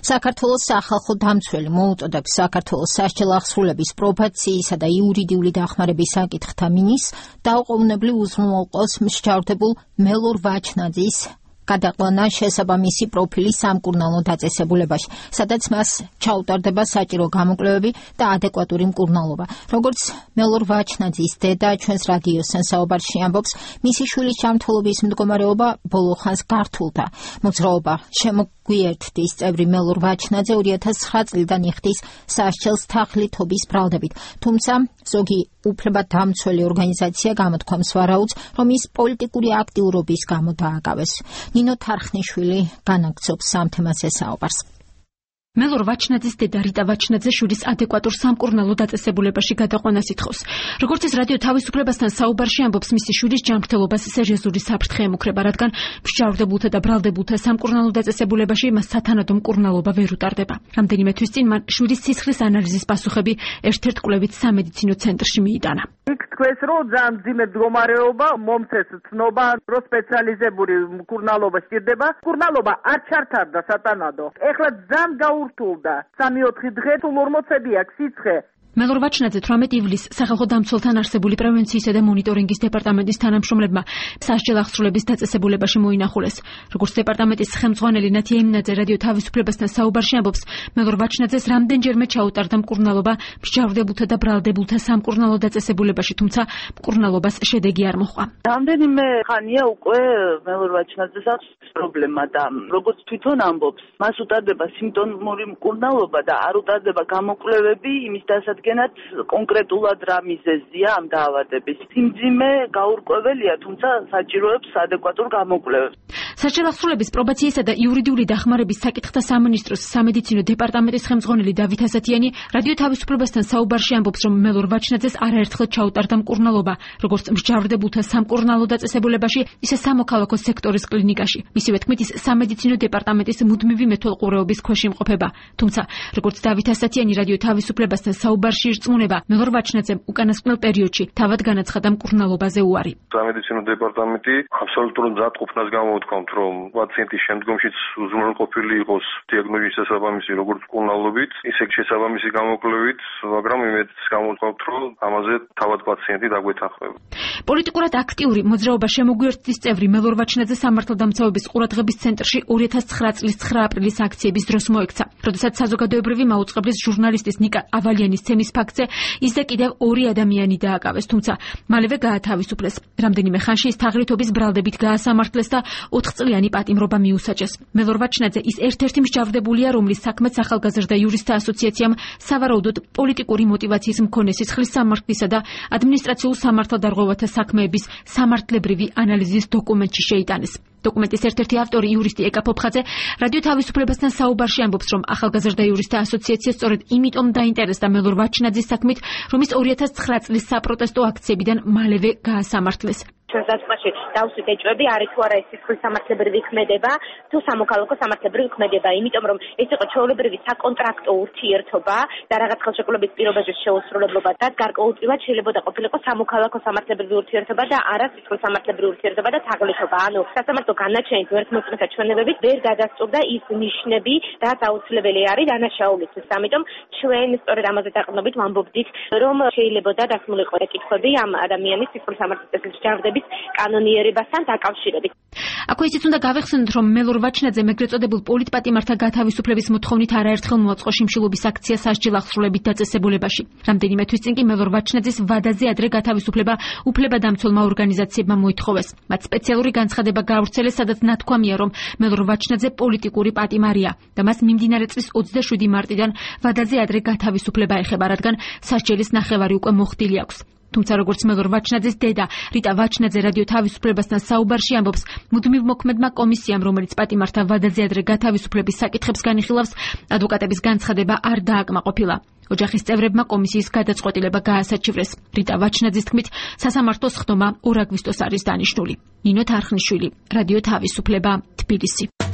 საქართველოს სახალხო დამცველი მოუწოდებს საქართველოს სასჯელ აღსრულების პრობაციისა და იურიდიული დახმარების საკითხთა მინისტრს დაუყოვნებლივ უზრუნველყოს მსჯავრდებულ მელორ ვაჩნაძის გადაყვანა შესაბამისი პროფილის სამკურნალო დაწესებულებაში, სადაც მას ჩაუტარდება საჭირო გამოკვლევები და ადეკვატური მკურნალობა. Როგორც მელორ ვაჩნაძის დედა ჩვენს რადიოსთან საუბარში ამბობს, მისი შვილის ჯანმრთელობის მდგომარეობა ბოლო ხანს გართულდა. მოძრაობა შემოგვიერთდის წევრი მელორ ვაჩნაძე 2009 წლიდან იხდის სასჯელს თაღლითობის ბრალდებით. თუმცა ზოგი უფლებადამცველი ორგანიზაცია გამოთქვამს ვარაუდს, რომ ის პოლიტიკური აქტიურობის გამო დააკავეს. ნინო თარხნიშვილი განაგრძობს ამ თემაზე საუბარს. მელორ ვაჩნაძის დედა რიტა ვაჩნაძე შვილის ადეკვატურ სამკურნალო დაწესებულებაში გადაყვანას ითხოვს. როგორც ეს რადიო თავისუფლებასთან საუბარში ამბობს, მისი შვილის ჯანმრთელობას სერიოზული საფრთხე ემუქრება, რადგან მსჯავრდებულთა და ბრალდებულთა სამკურნალო დაწესებულებაში მას სათანადო მკურნალობა ვერ უტარდება. რამდენიმე თვის წინ მან შვილის სისხლის ანალიზის პასუხები ერთ-ერთ კვლევით სამედიცინო ცენტრში მიიტანა. იქ თქვეს, რომ ძალიან მძიმე მდგომარეობა, მომცეს ცნობა, რომ სპეციალიზებული მკურნალობა სჭირდება. მკურნალობა არ ჩართარდა სათანადო. ეხლა ძალიან გაურთულდა. 3-4 დღე თუ 40 აქვს სიცხე. მელორ ვაჩნაძე 18 ივლისს სახალხო დამცველთან არსებული პრევენციისა და მონიტორინგის დეპარტამენტის თანამშრომლებმა სასჯელ აღსრულების დაწესებულებაში მოინახულეს. როგორც დეპარტამენტის ხელმძღვანელი ნათია იმნაძე რადიო თავისუფლებასთან საუბარში ამბობს, მელორ ვაჩნაძეს რამდენჯერმე ჩაუტარდა მკურნალობა მსჯავრდებულთა და ბრალდებულთა სამკურნალო დაწესებულებაში, თუმცა მკურნალობას შედეგი არ მოჰყვა. რამდენიმე ხანია უკვე მელორ ვაჩნაძეს აქვს პრობლემა და როგორც თვითონ ამბობს, მას უტარდება სიმპტომური მკურნალობა და არ უტარდება გამოკვლევები იმის დასადგენად კონკრეტულად რა მიზეზია ამ დაავადების. სიმძიმე გაურკვეველია, თუმცა საჭიროებს ადეკვატურ გამოკვლევებს. სასჯელ აღსრულების პრობაციისა და იურიდიული დახმარების საკითხთა სამინისტროს სამედიცინო დეპარტამენტის ხელმძღვანელი დავით ასათიანი რადიო თავისუფლებასთან საუბარში ამბობს, რომ მელორ ვაჩნაძეს არაერთხელ ჩაუტარდა მკურნალობა, როგორც მსჯავრდებულთა სამკურნალო დაწესებულებაში, ისე სამოქალაქო სექტორის კლინიკაში. მისივე თქმით, ის სამედიცინო დეპარტამენტის მუდმივი მეთვალყურეობის ქვეშ იმყოფება. თუმცა, როგორც დავით ასათიანი რადიო თავისუფლებასთან საუბარში ირწმუნება, მელორ ვაჩნაძემ უკანასკნელ პერიოდში თავად განაცხადა მკურნალობაზე უარი. სამედიცინო დეპარტამენტი აბსოლუტურად მზადყოფნას გამოუთქვამთ, რომ პაციენტი შემდგომშიც უზრუნველყოფილი იყოს დიაგნოზის შესაბამისი როგორც მკურნალობით, ისე შესაბამისი გამოკვლევით, მაგრამ იმედს გამოუთქვამთ, რომ ამაზე თავად პაციენტი დაგვეთანხმება. პოლიტიკურად აქტიური მოძრაობა შემოგვიერთდის წევრი მელორ ვაჩნაძე სამართალდამცავების ყურადღების ცენტრში 2009 წლის 9 აპრილის აქციების დროს მოექცა, როდესაც საზოგადოებრივი მაუწყებლის ჟურნალისტის ნიკა ავალიანის ცემის ფაქტზე ის და კიდევ 2 ადამიანი დააკავეს, თუმცა მალევე გაათავისუფლეს. რამდენიმე ხანში ის თაღლითობის ბრალდებით გაასამართლეს და 4 წლიანი პატიმრობა მიუსაჯეს. მელორ ვაჩნაძე ის ერთ-ერთი მსჯავრდებულია, რომლის საქმეც ახალგაზრდა იურისტთა ასოციაციამ სავარაუდოდ პოლიტიკური მოტივაციის მქონე სისხლის სამართლისა და ადმინისტრაციულ სამართალდარღვევათა საქმეების სამართლებრივი ანალიზის დოკუმენტში შეიტანეს. დოკუმენტის ერთ-ერთი ავტორი იურისტი ეკა ფოფხაძე რადიო თავისუფლებასთან საუბარში ამბობს, რომ ახალგაზრდა იურისტთა ასოციაცია სწორედ იმიტომ დაინტერესდა მელორ ვაჩნაძის საქმით, რომ ის 2009 წლის საპროტესტო აქციებიდან მალევე გაასამართლეს. ჩვენს დასკვნაში დავსვით ეჭვები, არის თუ არა ეს სისხლის სამართლებრივი ქმედება, თუ სამოქალაქო სამართლებრივი ქმედება, იმიტომ რომ ეს იყო ჩვეულებრივი საკონტრაქტო ურთიერთობა და რაღაც ხელშეკრულების პირობაზე შეუსრულებლობა და გარკვეულწილად შეიძლება ყოფილიყო სამოქალაქო სამართლებრივი ურთიერთობა და არა სისხლის სამართლებრივი ურთიერთობა და თაღლითობა. ანუ სასამართლო განაჩენით ვერთმოწმეთა ჩვენებებით ვერ გადასწორდა ის ნიშნები, რაც აუცილებელი არის დანაშაულისთვის. ამიტომ ჩვენ სწორედ ამაზე დაყრდნობით ვამბობდით, რომ შეიძლება დასმულიყო კითხვები ამ ადამიანის სისხლის სამართლებრივი მსჯავრდების კანონიერებასთან დაკავშირებით. აქვე ისიც უნდა გავეხსენოთ, რომ მელორ ვაჩნაძემ ეგრეთ წოდებულ პოლიტპატიმართა გათავისუფლების მოთხოვნით არაერთხელ მოაწყო შიმშილობის აქცია სასჯელ აღსრულებით დაწესებულებაში. რამდენიმე თვის წინ კი მელორ ვაჩნაძის ვადაზე ადრე გათავისუფლება უფლებადამცველმა ორგანიზაციებმა მოითხოვეს. მათ სპეციალური განცხადება გაავრცელეს, სადაც ნათქვამია, რომ მელორ ვაჩნაძე პოლიტიკური პატიმარია და მას მიმდინარე წლის 27 მარტიდან ვადაზე ადრე გათავისუფლება ეხება, რადგან სასჯელის ნახევარი უკვე მოხდილი აქვს. თუმცა როგორც მელორ ვაჩნაძის დედა რიტა ვაჩნაძე რადიო თავისუფლებასთან საუბარში ამბობს, მუდმივ მოქმედმა კომისიამ, რომელიც პატიმართა ვადაზე ადრე გათავისუფლების საკითხებს განიხილავს, ადვოკატების განცხადება არ დააკმაყოფილა. ოჯახის წევრებმა კომისიის გადაწყვეტილება გაასაჩივრეს. რიტა ვაჩნაძის თქმით, სასამართლოს ხდომა 2 აგვისტოს არის დანიშნული. ნინო თარხნიშვილი, რადიო თავისუფლება, თბილისი.